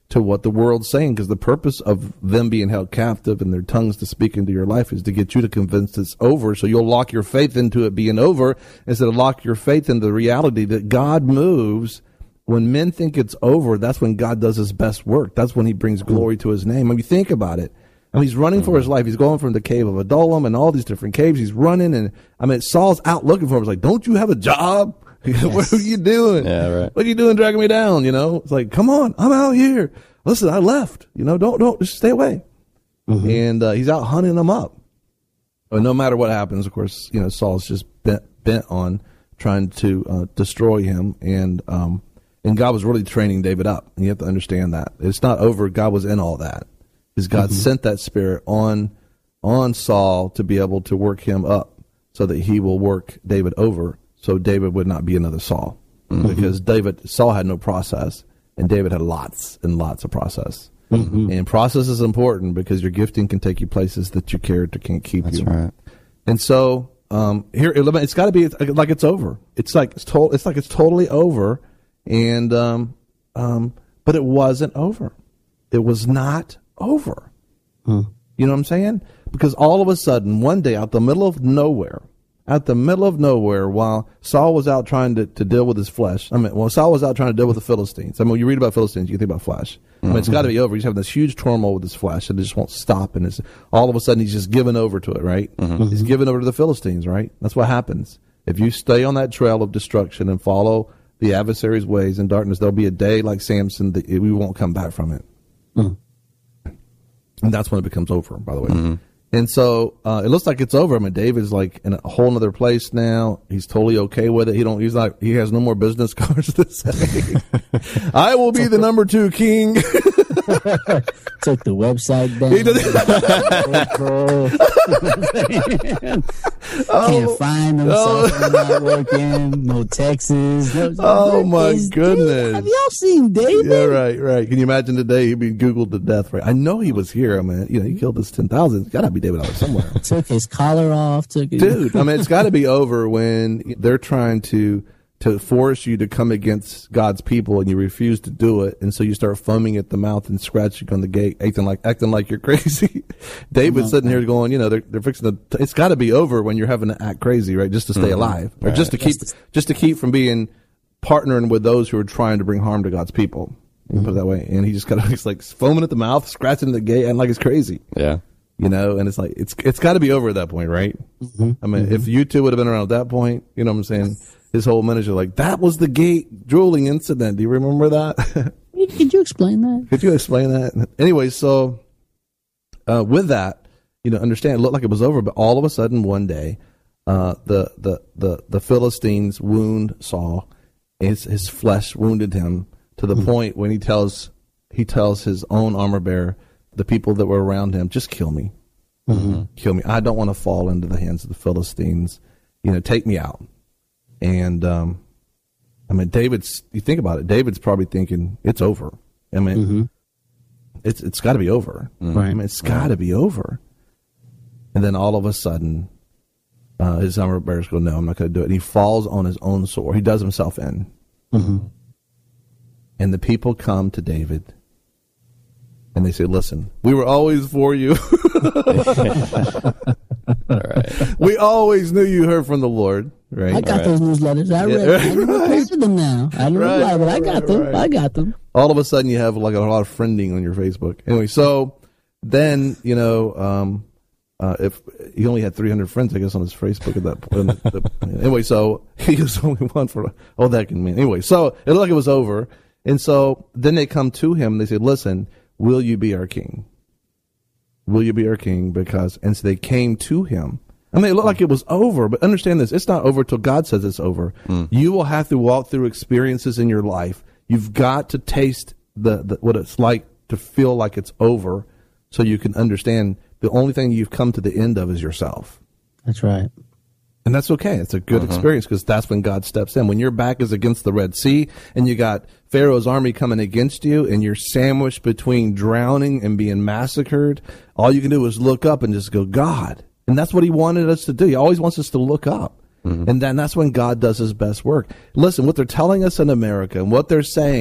[SPEAKER 4] to what the world's saying, because the purpose of them being held captive and their tongues to speak into your life is to get you to convince it's over, so you'll lock your faith into it being over instead of lock your faith into the reality that God moves. When men think it's over, that's when God does his best work. That's when he brings glory to his name. I mean, think about it. I mean, he's running for his life. He's going from the cave of Adullam and all these different caves. He's running, and I mean, Saul's out looking for him. He's like, don't you have a job? What are you doing?
[SPEAKER 2] Yeah, right.
[SPEAKER 4] What are you doing dragging me down? You know, it's like, come on, I'm out here. Listen, I left. You know, don't just stay away. Mm-hmm. And he's out hunting them up. But no matter what happens, of course, you know, Saul's just bent on trying to destroy him. And God was really training David up. And you have to understand that. It's not over. God was in all that. Because God sent that spirit on Saul to be able to work him up so that he will work David over, so David would not be another Saul. Because Saul had no process, and David had lots and lots of process. And process is important because your gifting can take you places that your character can't keep you.
[SPEAKER 2] That's right.
[SPEAKER 4] And so here, it's got to be like it's over. It's like it's totally over. And but it wasn't over. It was not over. You know what I'm saying? Because all of a sudden, one day, out the middle of nowhere, while Saul was out trying to deal with his flesh. Saul was out trying to deal with the Philistines. I mean, when you read about Philistines, you think about flesh. I mean, it's got to be over. He's having this huge turmoil with his flesh, and it just won't stop. And all of a sudden, he's just given over to it, right? He's given over to the Philistines, right? That's what happens. If you stay on that trail of destruction and follow the adversary's ways in darkness, there'll be a day like Samson that we won't come back from it. And that's when it becomes over, by the way. And so it looks like it's over. I mean, David's like in a whole other place now. He's totally okay with it. He has no more business cards to say, I will be the number 2 king.
[SPEAKER 7] Took the website down. Can't find them. Not working. No Texas.
[SPEAKER 4] My goodness.
[SPEAKER 7] Have y'all seen David?
[SPEAKER 4] Yeah, right. Can you imagine today he'd be Googled to death, right? I know he was here. I mean, you know, he killed this 10,000. It's got to be David out somewhere.
[SPEAKER 7] Took his collar off.
[SPEAKER 4] Dude, I mean, it's got to be over when they're trying to force you to come against God's people and you refuse to do it, and so you start foaming at the mouth and scratching on the gate, acting like you're crazy. David's sitting here going, you know, they're fixing to. It's got to be over when you're having to act crazy, right? Just to stay alive, or just to keep from being partnering with those who are trying to bring harm to God's people. You put it that way, and he just he's like foaming at the mouth, scratching the gate, and like it's crazy.
[SPEAKER 2] Yeah.
[SPEAKER 4] You know, and it's like it's got to be over at that point, right? I mean, if you two would have been around at that point, you know what I'm saying? His whole ministry, like, that was the gate drooling incident. Do you remember that?
[SPEAKER 7] Could you explain that?
[SPEAKER 4] Could you explain that? Anyway, so with that, you know, understand, it looked like it was over, but all of a sudden one day, the Philistines wound Saul. His flesh wounded him to the point when he tells his own armor bearer, the people that were around him, just kill me. Kill me. I don't want to fall into the hands of the Philistines. You know, take me out. And, I mean, you think about it, David's probably thinking, it's over. I mean, it's got to be over.
[SPEAKER 7] Right.
[SPEAKER 4] I mean, it's got to be over. And then all of a sudden, his armor bearers go, no, I'm not going to do it. And he falls on his own sword. He does himself in. And the people come to David and they say, listen, we were always for you.
[SPEAKER 2] All right.
[SPEAKER 4] We always knew you heard from the Lord, right?
[SPEAKER 7] I got those newsletters. I read them now. I don't reply, but I got them.
[SPEAKER 4] Right.
[SPEAKER 7] I got them.
[SPEAKER 4] All of a sudden, you have like a lot of friending on your Facebook. Anyway, so then, you know, if he only had 300 friends, I guess, on his Facebook at that point. Anyway, so he was only one for all that can mean. Anyway, so it looked like it was over. And so then they come to him and they say, listen, will you be our king? Will you be our king? And so they came to him. I mean, it looked like it was over, but understand this. It's not over till God says it's over. You will have to walk through experiences in your life. You've got to taste the what it's like to feel like it's over so you can understand the only thing you've come to the end of is yourself.
[SPEAKER 7] That's right.
[SPEAKER 4] And that's okay. It's a good experience because that's when God steps in. When your back is against the Red Sea and you got Pharaoh's army coming against you and you're sandwiched between drowning and being massacred, all you can do is look up and just go, God. And that's what he wanted us to do. He always wants us to look up. And then that's when God does his best work. Listen, what they're telling us in America and what they're saying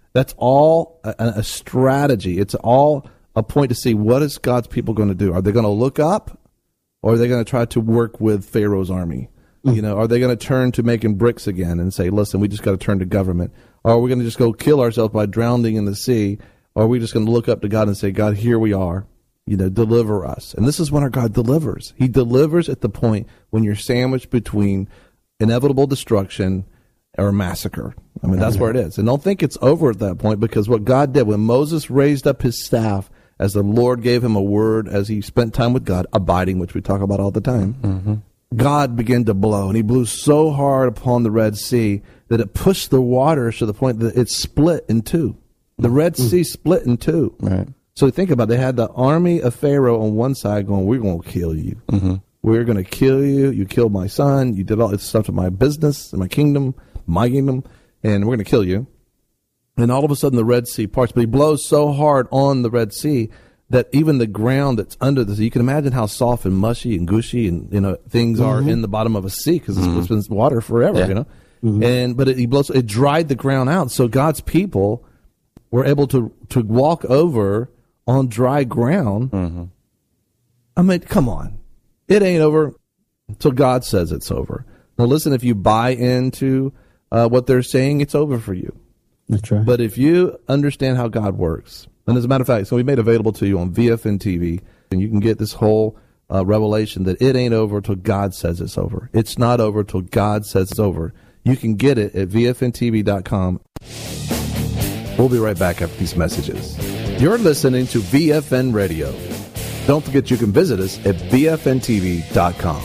[SPEAKER 4] That's all a strategy. It's all a point to see what is God's people going to do. Are they going to look up, or are they going to try to work with Pharaoh's army? Are they going to turn to making bricks again and say, listen, we just got to turn to government? Or are we going to just go kill ourselves by drowning in the sea? Or are we just going to look up to God and say, God, here we are, deliver us? And this is when our God delivers. He delivers at the point when you're sandwiched between inevitable destruction or massacre. I mean, that's where it is. And don't think it's over at that point, because what God did when Moses raised up his staff, as the Lord gave him a word, as he spent time with God, abiding, which we talk about all the time, God began to blow, and he blew so hard upon the Red Sea that it pushed the waters to the point that it split in two. The Red Sea split in two.
[SPEAKER 2] Right.
[SPEAKER 4] So think about it. They had the army of Pharaoh on one side going, we're going to kill you. We're going to kill you. You killed my son. You did all this stuff to my business, my kingdom, and we're going to kill you. And all of a sudden the Red Sea parts. But he blows so hard on the Red Sea that even the ground that's under the sea, you can imagine how soft and mushy and gushy and things are in the bottom of a sea, because it's been water forever, But it dried the ground out, so God's people were able to walk over on dry ground. I mean, come on, it ain't over until God says it's over. Now, listen, if you buy into what they're saying, it's over for you.
[SPEAKER 7] That's right.
[SPEAKER 4] But if you understand how God works. And as a matter of fact, so we made available to you on VFN TV, and you can get this whole revelation that it ain't over till God says it's over. It's not over till God says it's over. You can get it at VFNTV.com. We'll be right back after these messages. You're listening to VFN Radio. Don't forget you can visit us at VFNTV.com.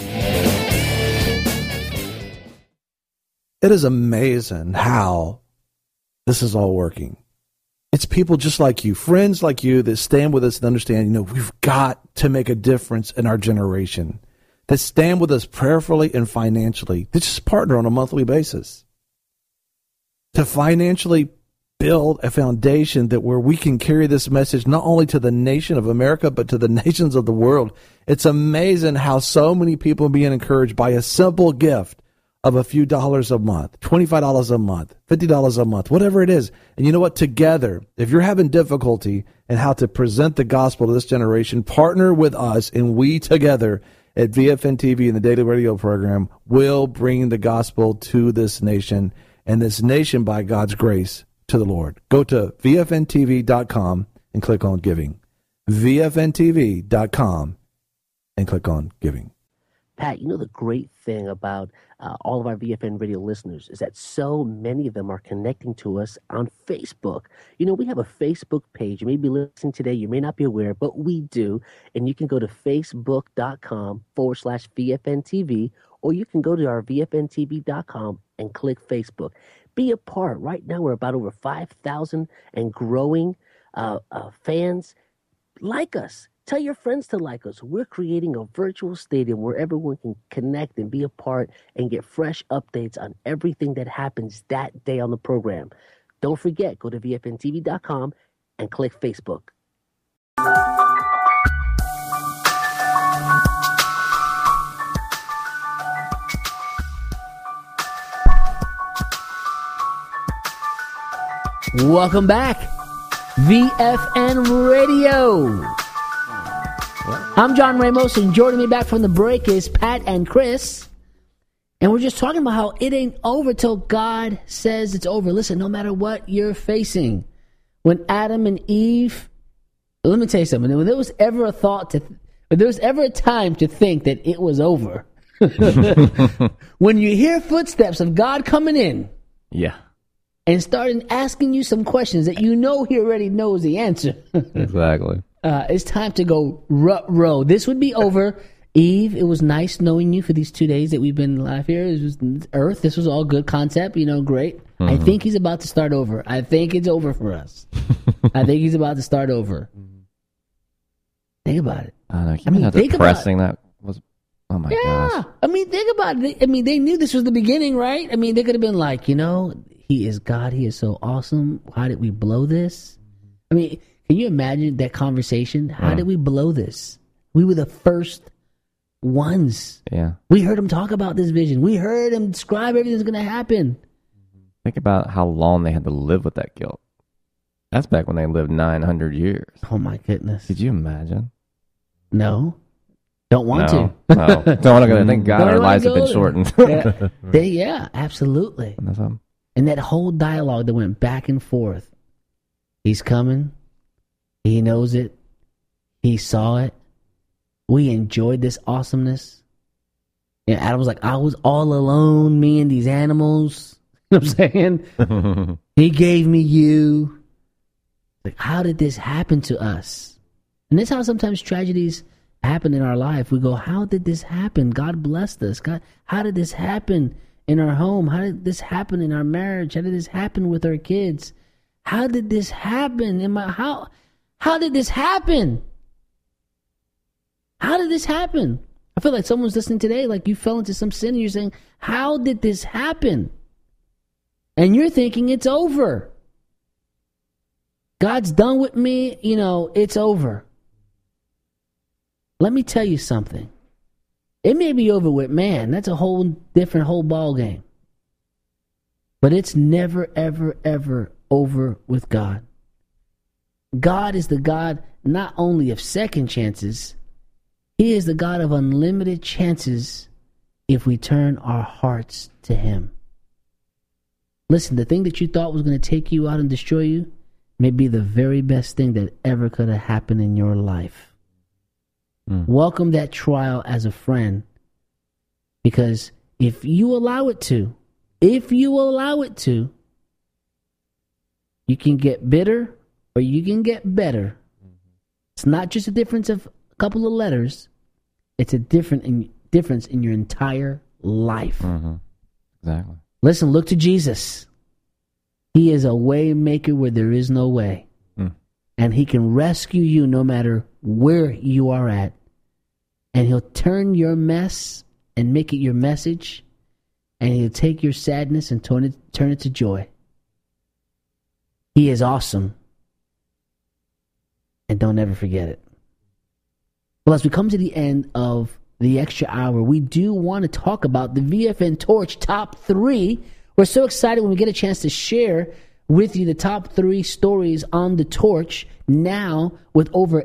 [SPEAKER 4] It is amazing how this is all working. It's people just like you, friends like you, that stand with us and understand, we've got to make a difference in our generation, that stand with us prayerfully and financially, that just partner on a monthly basis, to financially build a foundation that where we can carry this message not only to the nation of America, but to the nations of the world. It's amazing how so many people are being encouraged by a simple gift of a few dollars a month, $25 a month, $50 a month, whatever it is. And you know what? Together, if you're having difficulty in how to present the gospel to this generation, partner with us, and we together at VFN TV and the Daily Radio program will bring the gospel to this nation, and this nation, by God's grace, to the Lord. Go to VFNTV.com and click on giving. VFNTV.com and click on giving.
[SPEAKER 1] Pat, the great thing about all of our VFN radio listeners is that so many of them are connecting to us on Facebook. We have a Facebook page. You may be listening today. You may not be aware, but we do. And you can go to facebook.com/VFNTV, or you can go to our VFNTV.com and click Facebook. Be a part. Right now, we're about over 5,000 and growing fans. Like us. Tell your friends to like us. We're creating a virtual stadium where everyone can connect and be a part and get fresh updates on everything that happens that day on the program. Don't forget, go to VFNTV.com and click Facebook. Welcome back. VFN Radio. I'm John Ramos, and joining me back from the break is Pat and Chris. And we're just talking about how it ain't over till God says it's over. Listen, no matter what you're facing, when Adam and Eve, let me tell you something. When there was ever a time to think that it was over, when you hear footsteps of God coming in, and starting asking you some questions that He already knows the answer.
[SPEAKER 2] Exactly.
[SPEAKER 1] It's time to go row. This would be over. Eve, it was nice knowing you for these 2 days that we've been live here. It was Earth. This was all good concept, great. Mm-hmm. I think He's about to start over. I think it's over for us. I think He's about to start over. Think about it.
[SPEAKER 2] How depressing that was. Oh my gosh.
[SPEAKER 1] Think about it. They knew this was the beginning, right? They could have been like, He is God. He is so awesome. How did we blow this? Can you imagine that conversation? How did we blow this? We were the first ones.
[SPEAKER 2] Yeah.
[SPEAKER 1] We heard Him talk about this vision. We heard Him describe everything that's going to happen.
[SPEAKER 2] Think about how long they had to live with that guilt. That's back when they lived 900 years.
[SPEAKER 1] Oh my goodness.
[SPEAKER 2] Could you imagine?
[SPEAKER 1] No. Don't want to.
[SPEAKER 2] No. Don't want to. Thank God our lives have been shortened.
[SPEAKER 1] Yeah, absolutely. And that whole dialogue that went back and forth. He's coming. He knows it. He saw it. We enjoyed this awesomeness. And Adam was like, I was all alone, me and these animals. You know what I'm saying? He gave me you. Like, how did this happen to us? And that's how sometimes tragedies happen in our life. We go, how did this happen? God blessed us. God, how did this happen in our home? How did this happen in our marriage? How did this happen with our kids? How did this happen in my how did this happen? How did this happen? I feel like someone's listening today, like you fell into some sin and you're saying, how did this happen? And you're thinking it's over. God's done with me, it's over. Let me tell you something. It may be over with man. That's a whole different ball game. But it's never, ever, ever over with God. God is the God not only of second chances, He is the God of unlimited chances if we turn our hearts to Him. Listen, the thing that you thought was going to take you out and destroy you may be the very best thing that ever could have happened in your life. Welcome that trial as a friend, because if you allow it to, you can get bitter or you can get better. It's not just a difference of a couple of letters. It's a difference in your entire life.
[SPEAKER 2] Exactly.
[SPEAKER 1] Listen, look to Jesus. He is a way maker where there is no way. And He can rescue you no matter where you are at. And He'll turn your mess and make it your message. And He'll take your sadness and turn it to joy. He is awesome. And don't ever forget it. Well, as we come to the end of the extra hour, we do want to talk about the VFN Torch Top 3. We're so excited when we get a chance to share with you the top 3 stories on the Torch, now with over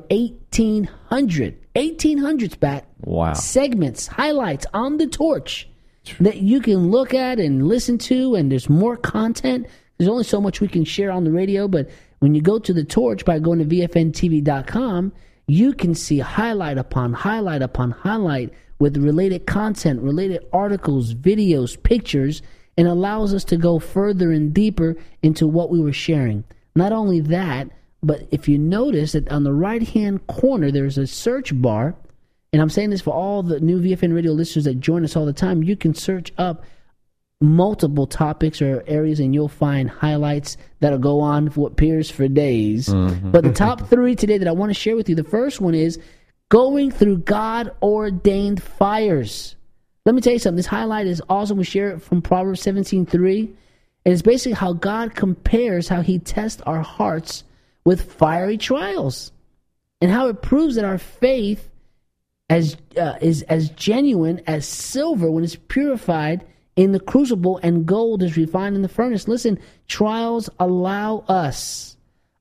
[SPEAKER 1] 1,800 back.
[SPEAKER 2] Wow.
[SPEAKER 1] Segments, highlights on the Torch that you can look at and listen to, and there's more content. There's only so much we can share on the radio, but when you go to the Torch by going to VFNTV.com, you can see highlight upon highlight upon highlight with related content, related articles, videos, pictures, and allows us to go further and deeper into what we were sharing. Not only that, but if you notice that on the right-hand corner, there's a search bar, and I'm saying this for all the new VFN radio listeners that join us all the time, you can search up multiple topics or areas and you'll find highlights that'll go on for what appears for days. But the top 3 today that I want to share with you, the first one is going through God-ordained fires. Let me tell you something. This highlight is awesome. We share it from Proverbs 17:3. And it's basically how God compares how He tests our hearts with fiery trials, and how it proves that our faith is as genuine as silver when it's purified in the crucible and gold is refined in the furnace. Listen, trials allow us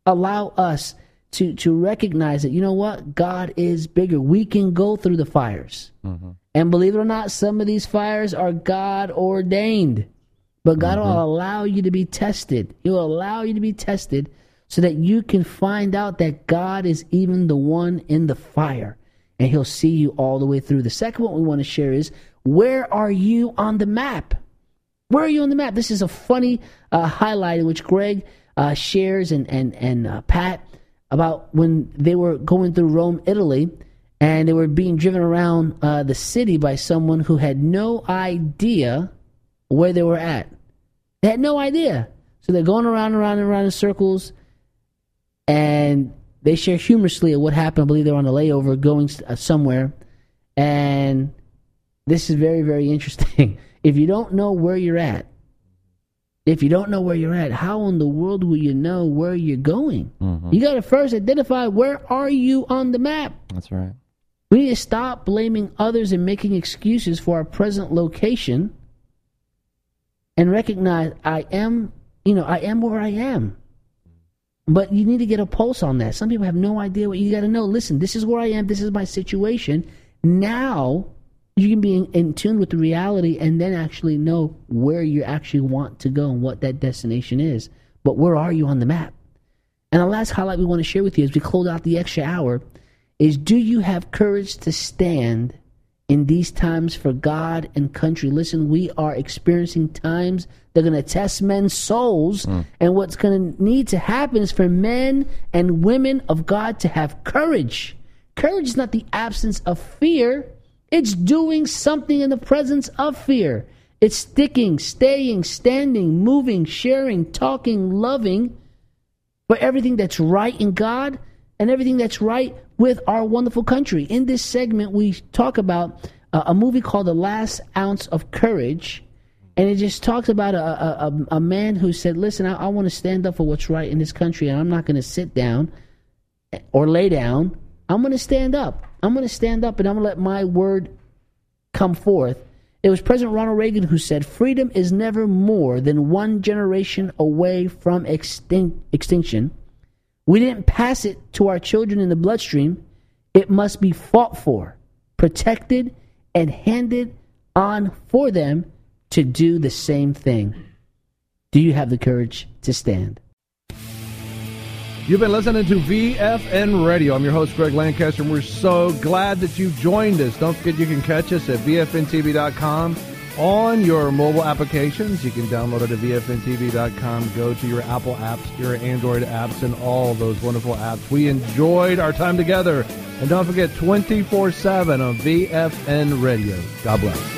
[SPEAKER 1] to recognize that, you know what? God is bigger. We can go through the fires. And believe it or not, some of these fires are God ordained. But God will allow you to be tested. He will allow you to be tested so that you can find out that God is even the one in the fire. And He'll see you all the way through. The second one we want to share is, where are you on the map? Where are you on the map? This is a funny highlight which Greg shares and Pat about when they were going through Rome, Italy, and they were being driven around the city by someone who had no idea where they were at. They had no idea. So they're going around in circles, and they share humorously of what happened. I believe they're on a layover going somewhere, and this is very, very interesting. If you don't know where you're at, how in the world will you know where you're going? You got to first identify, where are you on the map?
[SPEAKER 2] That's right.
[SPEAKER 1] We need to stop blaming others and making excuses for our present location and recognize I am where I am. But you need to get a pulse on that. Some people have no idea what you got to know. Listen, this is where I am. This is my situation. Now you can be in tune with the reality and then actually know where you actually want to go and what that destination is. But where are you on the map? And the last highlight we want to share with you as we close out the extra hour is, do you have courage to stand in these times for God and country? Listen, we are experiencing times that are going to test men's souls. And what's going to need to happen is for men and women of God to have courage. Courage is not the absence of fear. It's doing something in the presence of fear. It's sticking, staying, standing, moving, sharing, talking, loving for everything that's right in God and everything that's right with our wonderful country. In this segment, we talk about a movie called The Last Ounce of Courage, and it just talks about a man who said, listen, I want to stand up for what's right in this country, and I'm not going to sit down or lay down. I'm going to stand up. I'm going to stand up, and I'm going to let my word come forth. It was President Ronald Reagan who said, freedom is never more than one generation away from extinction. We didn't pass it to our children in the bloodstream. It must be fought for, protected, and handed on for them to do the same thing. Do you have the courage to stand?
[SPEAKER 8] You've been listening to VFN Radio. I'm your host, Greg Lancaster, and we're so glad that you joined us. Don't forget you can catch us at VFNTV.com on your mobile applications. You can download it at VFNTV.com. Go to your Apple apps, your Android apps, and all those wonderful apps. We enjoyed our time together. And don't forget, 24/7 on VFN Radio. God bless.